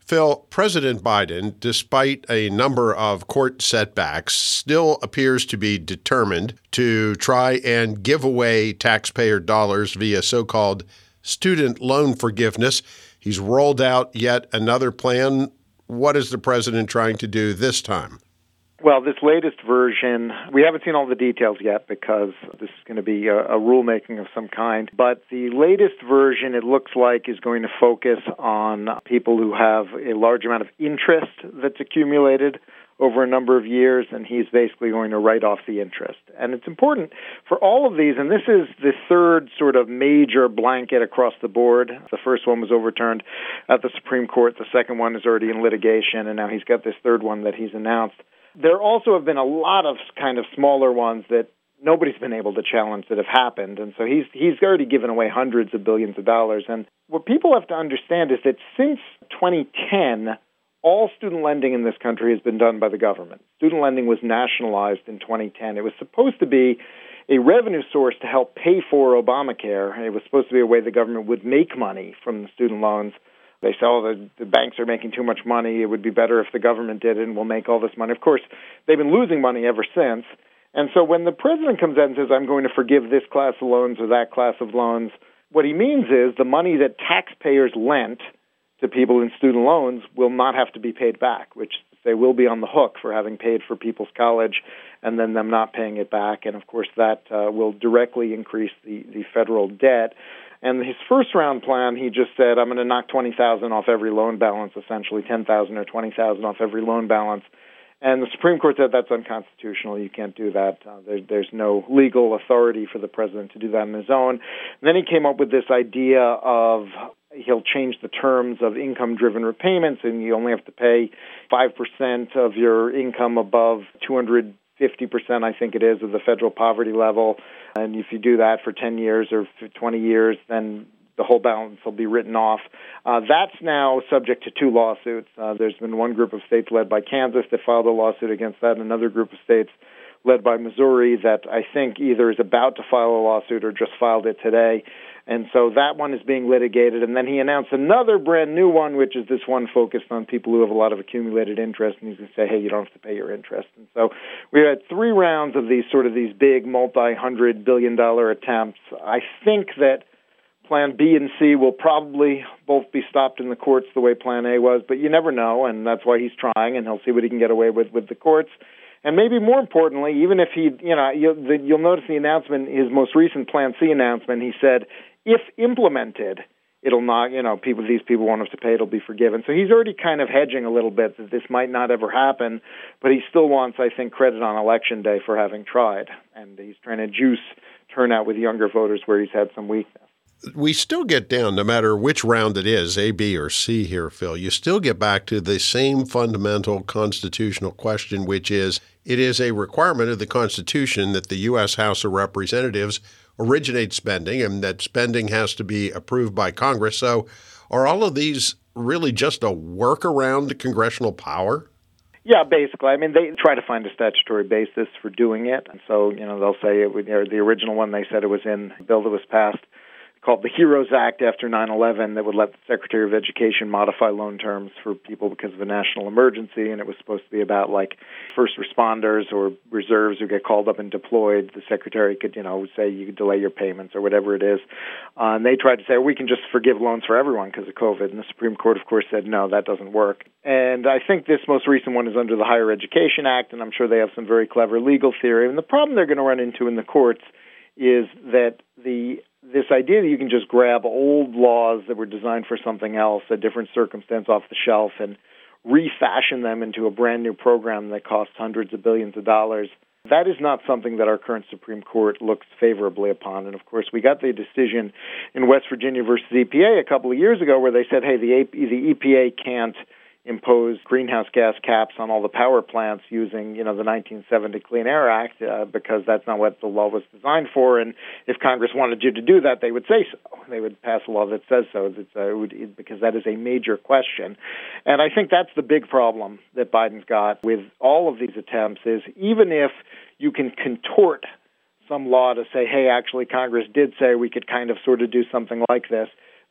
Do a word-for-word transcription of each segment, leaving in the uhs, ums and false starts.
Phil, President Biden, despite a number of court setbacks, still appears to be determined to try and give away taxpayer dollars via so-called student loan forgiveness. He's rolled out yet another plan. What is the president trying to do this time? Well, this latest version, we haven't seen all the details yet because this is going to be a, a rulemaking of some kind. But the latest version, it looks like, is going to focus on people who have a large amount of interest that's accumulated over a number of years, and he's basically going to write off the interest. And it's important for all of these, and this is the third sort of major blanket across the board. The first one was overturned at the Supreme Court. The second one is already in litigation, and now he's got this third one that he's announced. There also have been a lot of kind of smaller ones that nobody's been able to challenge that have happened. And so he's he's already given away hundreds of billions of dollars. And what people have to understand is that since twenty ten, all student lending in this country has been done by the government. Student lending was nationalized in twenty ten. It was supposed to be a revenue source to help pay for Obamacare. It was supposed to be a way the government would make money from the student loans. They say, oh, the, the banks are making too much money. It would be better if the government did it, and we'll make all this money. Of course, they've been losing money ever since. And so when the president comes out and says, I'm going to forgive this class of loans or that class of loans, what he means is the money that taxpayers lent to people in student loans will not have to be paid back, which they will be on the hook for having paid for people's college and then them not paying it back. And, of course, that uh, will directly increase the, the federal debt. And his first-round plan, he just said, I'm going to knock twenty thousand dollars off every loan balance, essentially ten thousand dollars or twenty thousand dollars off every loan balance. And the Supreme Court said that's unconstitutional. You can't do that. Uh, there, there's no legal authority for the president to do that on his own. And then he came up with this idea of he'll change the terms of income-driven repayments, and you only have to pay five percent of your income above two hundred fifty percent, I think it is, of the federal poverty level. And if you do that for ten years or twenty years, then the whole balance will be written off. Uh, that's now subject to two lawsuits. Uh, there's been one group of states led by Kansas that filed a lawsuit against that, and another group of states led by Missouri that I think either is about to file a lawsuit or just filed it today. And so that one is being litigated. And then he announced another brand new one, which is this one focused on people who have a lot of accumulated interest. And he's going to say, hey, you don't have to pay your interest. And so we had three rounds of these sort of these big multi-hundred billion dollar attempts. I think that Plan B and C will probably both be stopped in the courts the way Plan A was, but you never know, and that's why he's trying, and he'll see what he can get away with with the courts. And maybe more importantly, even if he, you know, you'll, the, you'll notice the announcement, his most recent Plan C announcement, he said, if implemented, it'll not, you know, people, these people won't have to pay, it'll be forgiven. So he's already kind of hedging a little bit that this might not ever happen, but he still wants, I think, credit on Election Day for having tried. And he's trying to juice turnout with younger voters where he's had some weakness. We still get down, no matter which round it is, A, B, or C here, Phil, you still get back to the same fundamental constitutional question, which is it is a requirement of the Constitution that the U S House of Representatives originate spending and that spending has to be approved by Congress. So are all of these really just a workaround to congressional power? Yeah, basically. I mean, they try to find a statutory basis for doing it. And so, you know, they'll say it would, or the original one, they said it was in the bill that was passed called the HEROES Act after nine eleven that would let the Secretary of Education modify loan terms for people because of a national emergency, and it was supposed to be about, like, first responders or reserves who get called up and deployed. The Secretary could, you know, say you could delay your payments or whatever it is. Uh, and they tried to say, we can just forgive loans for everyone because of COVID, and the Supreme Court, of course, said, no, that doesn't work. And I think this most recent one is under the Higher Education Act, and I'm sure they have some very clever legal theory. And the problem they're going to run into in the courts is that the this idea that you can just grab old laws that were designed for something else, a different circumstance off the shelf, and refashion them into a brand new program that costs hundreds of billions of dollars, that is not something that our current Supreme Court looks favorably upon. And, of course, we got the decision in West Virginia versus E P A a couple of years ago where they said, hey, the, A P, the E P A can't impose greenhouse gas caps on all the power plants using, you know, the nineteen seventy Clean Air Act uh, because that's not what the law was designed for. And if Congress wanted you to do that, they would say so. They would pass a law that says so that, uh, it would, because that is a major question. And I think that's the big problem that Biden's got with all of these attempts is even if you can contort some law to say, hey, actually Congress did say we could kind of sort of do something like this,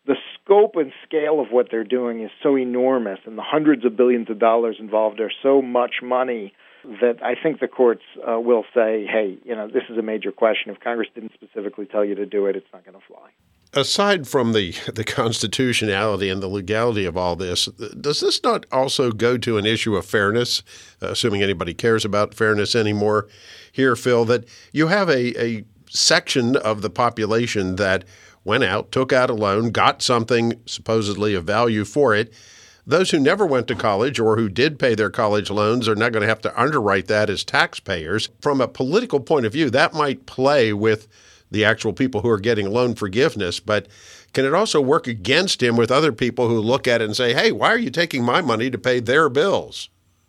the scope and scale of what they're doing is so enormous, and the hundreds of billions of dollars involved are so much money that I think the courts uh, will say, hey, you know, this is a major question. If Congress didn't specifically tell you to do it, it's not going to fly. Aside from the, the constitutionality and the legality of all this, does this not also go to an issue of fairness, assuming anybody cares about fairness anymore here, Phil, that you have a, a section of the population that went out, took out a loan, got something supposedly of value for it. Those who never went to college or who did pay their college loans are not going to have to underwrite that as taxpayers. From a political point of view, that might play with the actual people who are getting loan forgiveness, but can it also work against him with other people who look at it and say, hey, why are you taking my money to pay their bills?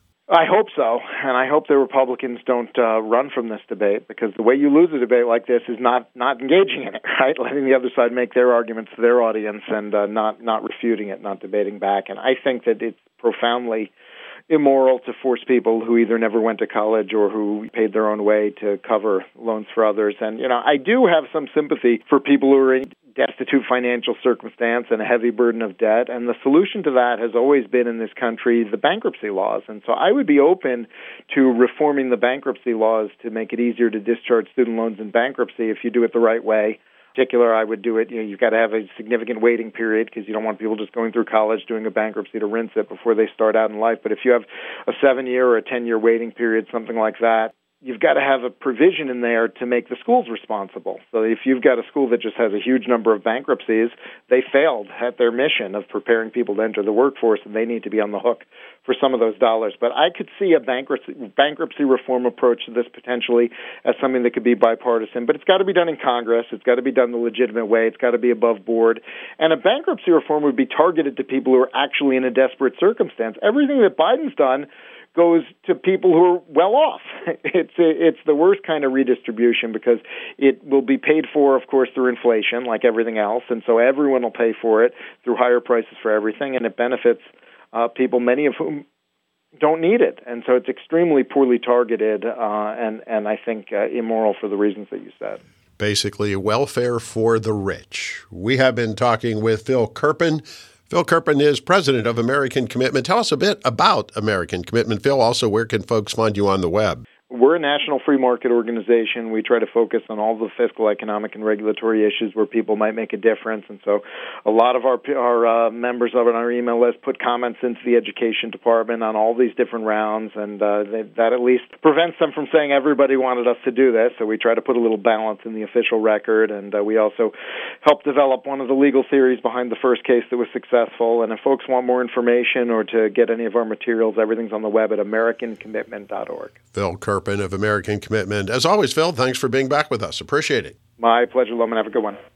I hope so, and I hope the Republicans don't uh, run from this debate, because the way you lose a debate like this is not, not engaging in it, right? Letting the other side make their arguments to their audience and uh, not, not refuting it, not debating back. And I think that it's profoundly immoral to force people who either never went to college or who paid their own way to cover loans for others. And, you know, I do have some sympathy for people who are in destitute financial circumstance and a heavy burden of debt. And the solution to that has always been in this country the bankruptcy laws. And so I would be open to reforming the bankruptcy laws to make it easier to discharge student loans in bankruptcy if you do it the right way. In particular, I would do it, you know, you've got to have a significant waiting period because you don't want people just going through college doing a bankruptcy to rinse it before they start out in life. But if you have a seven-year or a ten-year waiting period, something like that, you've got to have a provision in there to make the schools responsible. So if you've got a school that just has a huge number of bankruptcies, they failed at their mission of preparing people to enter the workforce, and they need to be on the hook for some of those dollars. But I could see a bankruptcy, bankruptcy reform approach to this potentially as something that could be bipartisan. But it's got to be done in Congress. It's got to be done the legitimate way. It's got to be above board. And a bankruptcy reform would be targeted to people who are actually in a desperate circumstance. Everything that Biden's done goes to people who are well off. It's it's the worst kind of redistribution because it will be paid for, of course, through inflation, like everything else, and so everyone will pay for it through higher prices for everything, and it benefits uh, people, many of whom don't need it. And so it's extremely poorly targeted uh, and, and I think uh, immoral for the reasons that you said. Basically, welfare for the rich. We have been talking with Phil Kerpen. Phil Kerpen is president of American Commitment. Tell us a bit about American Commitment. Phil, also, where can folks find you on the web? We're a national free market organization. We try to focus on all the fiscal, economic, and regulatory issues where people might make a difference. And so a lot of our our uh, members of our email list put comments into the education department on all these different rounds, and uh, they, that at least prevents them from saying everybody wanted us to do this. So we try to put a little balance in the official record, and uh, we also help develop one of the legal theories behind the first case that was successful. And if folks want more information or to get any of our materials, everything's on the web at american commitment dot org. Phil Kerpen of American Commitment. As always, Phil, thanks for being back with us. Appreciate it. My pleasure, Loman. Have a good one.